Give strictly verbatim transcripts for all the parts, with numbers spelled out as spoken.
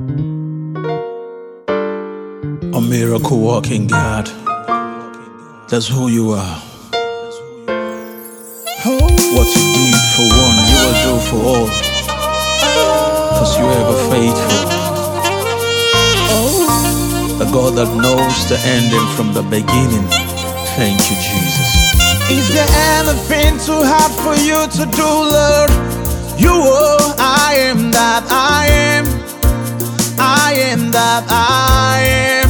A miracle walking God. That's who you are. What you did for one, you will do for all. Cause you ever faithful. The God that knows the ending from the beginning. Thank you, Jesus. Is there anything too hard for you to do, Lord? You are, I am that I am. I am that I am.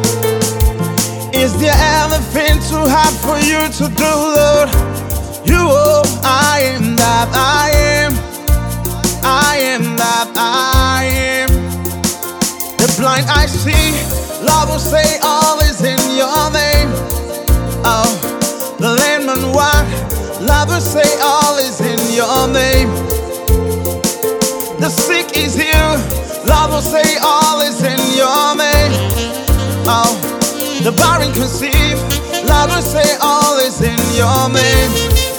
Is there anything too hard for you to do, Lord? You are, I am that I am. I am that I am. The blind I see, Lord will say all is in your name. Oh, the lame man walk, Lord will say all is in your name. The sick is healed, Lord will say all is in your name. Oh, the barren conceive, Lord will say all is in your name.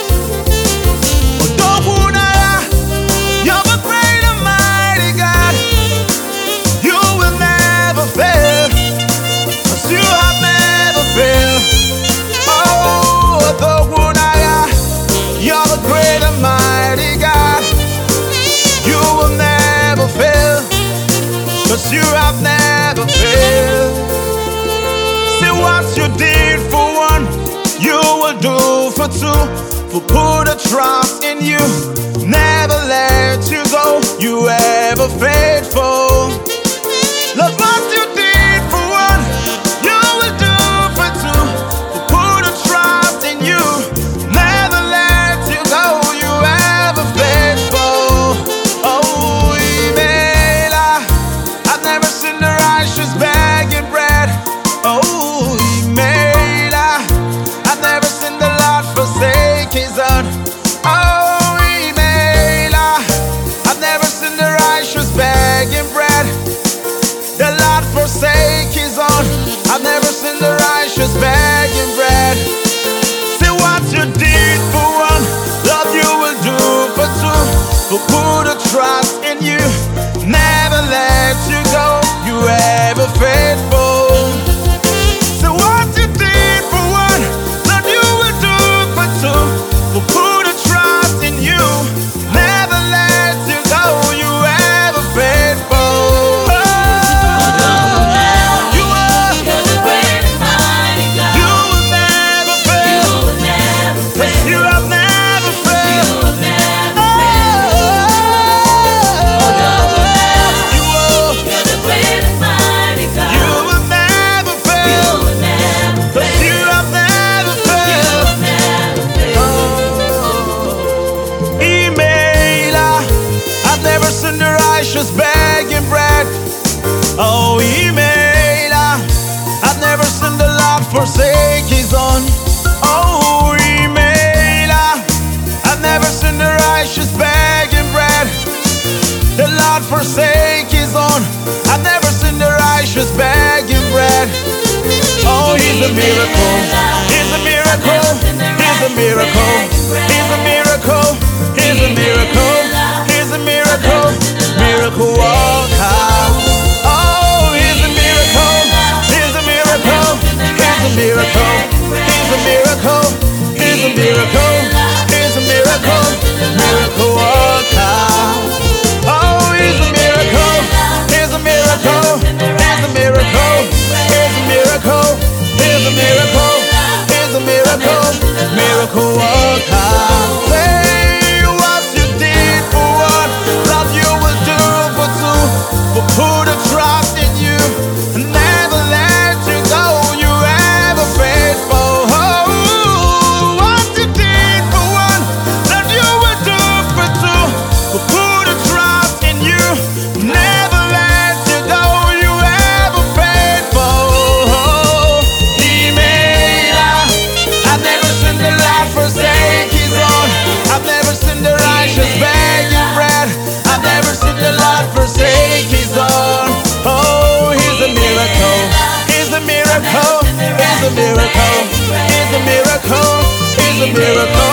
You're the great and mighty God. You will never fail, 'cause you have never failed. Oh, you're the great and mighty God. You will never fail, 'cause you have never failed. See what you did for one, you will do for two. For put a trust in you, never let you go. You ever faithful. Love what you did for one, you will do for two. For put a trust in you, never let you go. You ever faithful. Oh, Emela, I've never seen the righteous begging bread. Oh, Emela, I've never seen the Lord forsake his own. Oh, Emela, I've never seen the righteous begging bread. The Lord forsake his own. I've never seen the righteous begging bread. See what you did for one, love you will do for two. But put a trust in you, never let you go. You ever faithful. See what you did for one, love you will do for two. But put a trust in you, never let you go. You ever faithful. You are. You're the great and mighty God. You will never fail. You will never fail. You have never You failed. will never Oh, you are. You're the great and mighty God. You will never You fail. will never fail. You have never You failed. will never fail. Emela, I've never seen the righteous begging bread. Oh, Emela, I've never seen the Lord forsake his own. Oh, Emela, I've never seen the righteous begging bread. The Lord forsake his own. I've never seen the righteous begging bread. Oh, he's a miracle. He's a miracle. He's a miracle. He's a miracle. He's a miracle. He's a miracle. Miracle walker. Oh, he's a miracle. He's a miracle. He's a miracle. He's a miracle. He's a miracle. He's a miracle. Miracle walker. Oh, he's a miracle. He's a miracle. He's a miracle. He's a miracle. He's a miracle. He's a miracle. Miracle walker. Say what you did for one, love you will do for two. But put a trust in you, never let you go. You ever faithful. Oh, what you did for one, love you will do for two. But put a trust in you, never let you go. You ever faithful. Emela, I've never seen the Lord forsake his own. I've never seen the righteous begging bread. I've never seen the Lord forsake his own. Oh, he's a miracle. He's a miracle. He's a miracle. He's a miracle. He's a miracle.